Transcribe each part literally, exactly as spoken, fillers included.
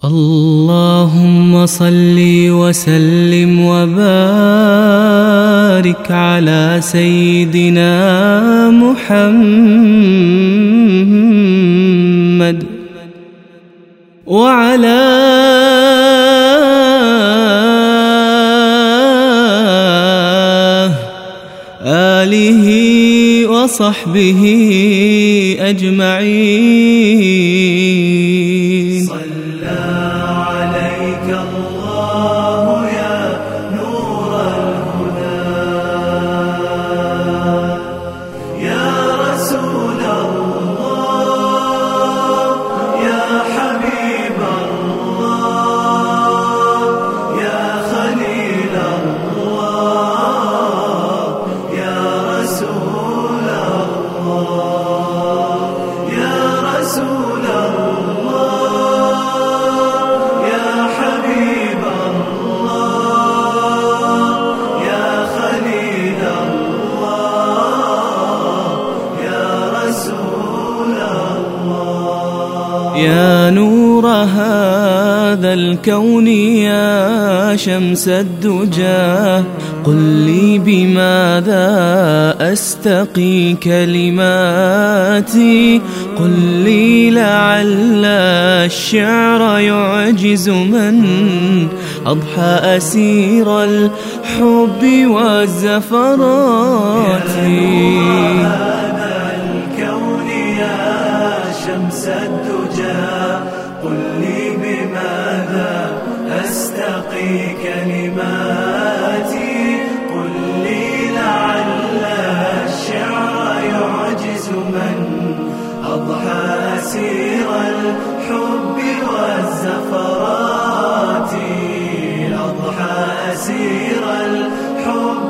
اللهم صل وسلم وبارك على سيدنا محمد وعلى آله وصحبه أجمعين. صلى عليك الله يا نور الهدى، يا رسول الله، يا حبيب الله، يا خليل الله، يا رسول الله، يا رسول الله، يا حبيب الله، يا خليل الله، يا رسول الله. يا نور هذا الكون يا شمس الدجى، قل لي بماذا أستقي كلماتي، قل لي لعل الشعر يعجز من أضحى أسير الحب والزفرات. شمس الدجى قل لي بماذا أستقي كلماتي، قل لي لعل الشعر يعجز من أضحى أسير الحب والزفرات، أضحى أسير الحب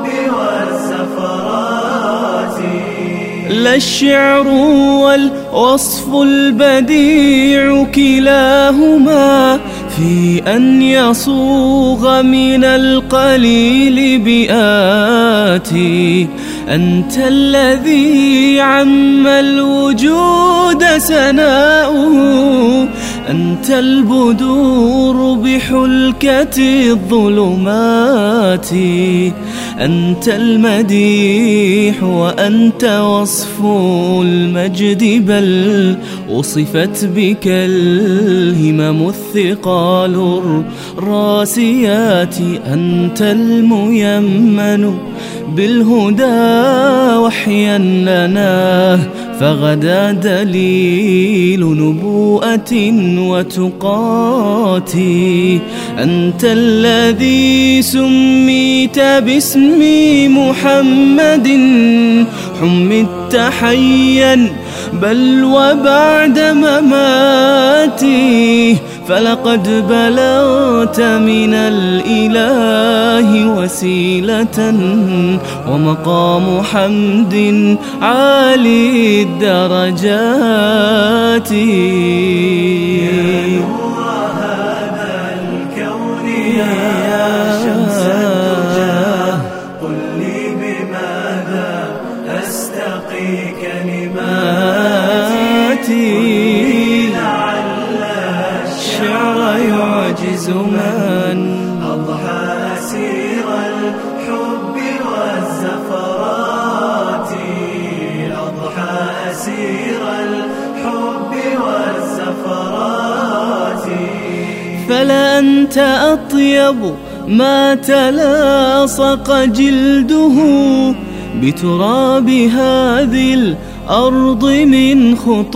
والزفرات. لا الشعر والوصف البديع كلاهما في أن يصوغ من القليل بآتي، أنت الذي عم الوجود سناؤه، أنت البدور بحلكة الظلمات، أنت المديح وأنت وصف المجد، بل وصفت بك الهمم الثقال الراسيات، أنت الميمن بالهدى وحيا لنا، فغدا دليل نبوءة وتقات، أنت الذي سميت باسم محمد، حمدت حيا بل وبعد مماتي، فلقد بلغت من الإله وسيلة ومقام حمد عالي الدرجات. يا نور هذا الكون يا شمس الدجى، قل لي بماذا أستقي كلماتي، لعل الشعر يعجز من أضحى أسير الحب والزفرات، أضحى أسير الحب والزفرات. فلا أنت أطيب ما تلاصق جلده بتراب هذه الأرض من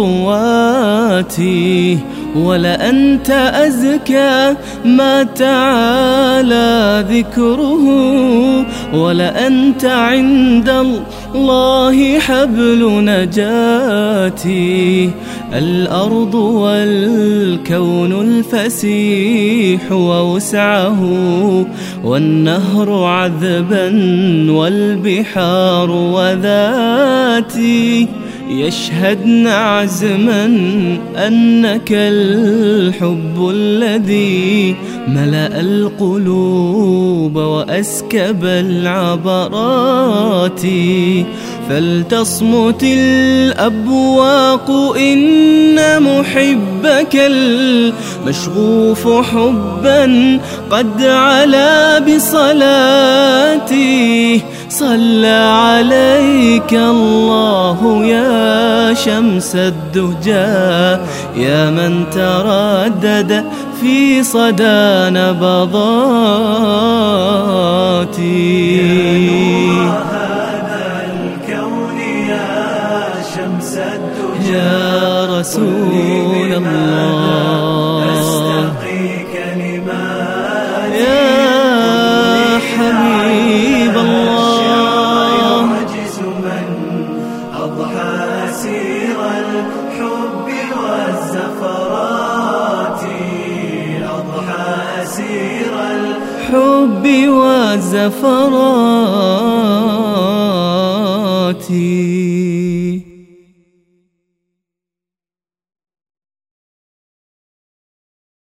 خطواتي، ولا أنت أزكى ما تعالى ذكره، ولا أنت عند الله حبل نجاتي. الأرض والكون الفسيح ووسعه، والنهر عذبا والبحار وذاتي، يشهدن عزما أنك الحب الذي ملأ القلوب وأسكب العبرات. فلتصمت الأبواق إن محبك المشغوف حبا قد علا بصلاتي. صلى عليك الله يا شمس الدجى يا من تردد في صدى نبضاتي. يا رسول الله أستقي كلمات يا حبيب الله يعجز من أضحى أسير الحب والزفرات. أضحى أسير الحب والزفرات.